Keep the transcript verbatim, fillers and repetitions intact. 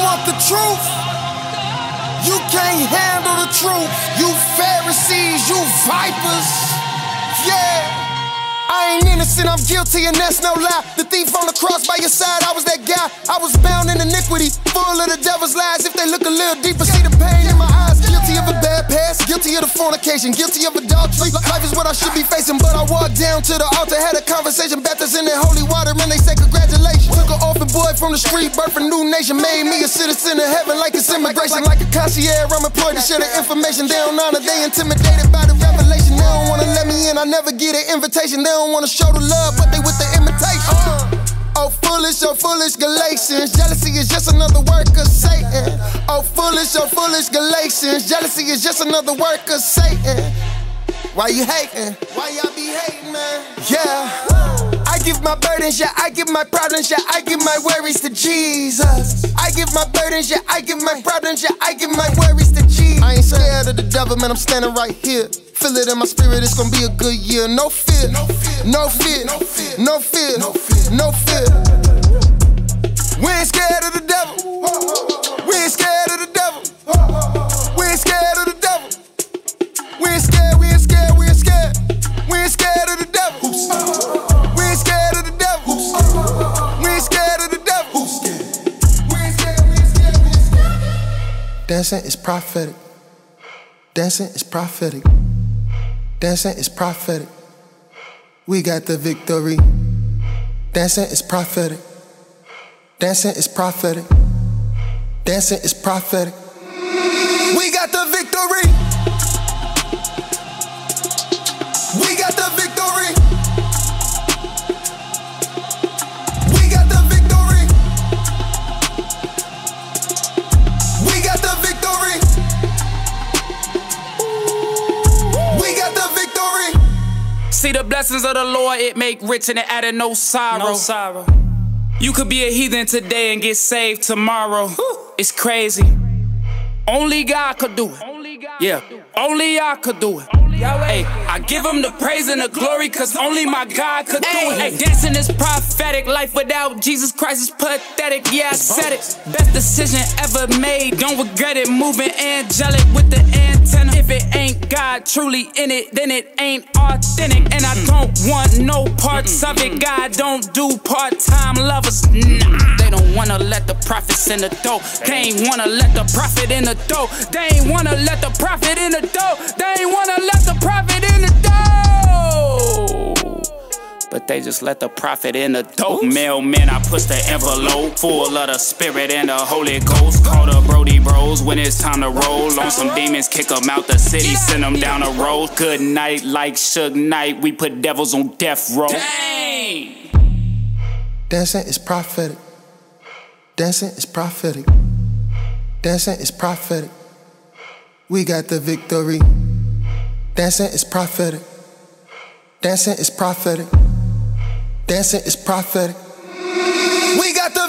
want the truth? You can't handle the truth. You Pharisees, you vipers. Yeah. I ain't innocent, I'm guilty, and that's no lie. The thief on the cross by your side, I was that guy. I was bound in iniquity, full of the devil's lies. If they look a little deeper, see the pain in my eyes. Guilty of a bad past, guilty of the fornication, guilty of adultery. Life is what I should be facing, but I walked down to the altar, had a conversation, baptized in that holy water, and they say congratulations. Took an orphan boy from the street, birthed a new nation, made me a citizen of heaven like it's immigration. Like a concierge, I'm employed to share the information. They don't honor, they intimidated by the revelation. They don't wanna let me in, I never get an invitation. They don't wanna show the love, but they with the imitation. Uh, oh, foolish, oh, foolish Galatians. Jealousy is just another work of Satan. Oh, foolish, oh, foolish Galatians. Jealousy is just another work of Satan. Why you hating? Why y'all be hating, man? Yeah. I give my burdens, yeah, I give my problems, yeah, I give my worries to Jesus. I give my burdens, yeah, I give my problems, yeah, I give my worries to Jesus. I ain't scared of the devil, man, I'm standing right here. Feel it in my spirit, it's gonna be a good year. No fear, no fear, no fear, no fear, no fear, no fear, no fear. We ain't scared of the devil. We ain't scared of the devil. We ain't scared of the devil. We ain't scared, we ain't scared, we ain't scared. We ain't scared of the devil. We ain't scared of the devil. We ain't scared of the devil. We ain't scared, we ain't scared, we ain't scared. Dancing is prophetic. Dancing is prophetic. Dancing is prophetic. We got the victory. Dancing is prophetic. Dancing is prophetic. Dancing is prophetic. We got the victory. We got the victory. We got the victory. We got the victory. We got the victory. See the blessings of the Lord, it make rich and it added no sorrow. No sorrow. You could be a heathen today and get saved tomorrow. It's crazy. Only God could do it. Yeah, only I could do it. Hey, I give him the praise and the glory, cause only my God could do it. Hey, dancing is prophetic. Life without Jesus Christ is pathetic. Yeah, I said it. Best decision ever made. Don't regret it. Moving angelic with the antenna. If it ain't God truly in it, then it ain't authentic. And I don't want no parts of it. God don't do part-time lovers. Nah, they don't wanna let the prophets in the door. They ain't wanna let the prophet in the door. They ain't wanna let the prophet in the door. They ain't wanna let the prophet in the door. But they just let the prophet in the door. Mailman, I push the envelope full of the spirit and the Holy Ghost. Call the Brody Bros when it's time to roll. On some demons, kick them out the city, send them down the road. Good night, like Suge Knight, we put devils on death row. Dang! Dancing is prophetic. Dancing is prophetic. Dancing is prophetic. We got the victory. Dancing is prophetic. Dancing is prophetic. Dancing is prophetic. We got the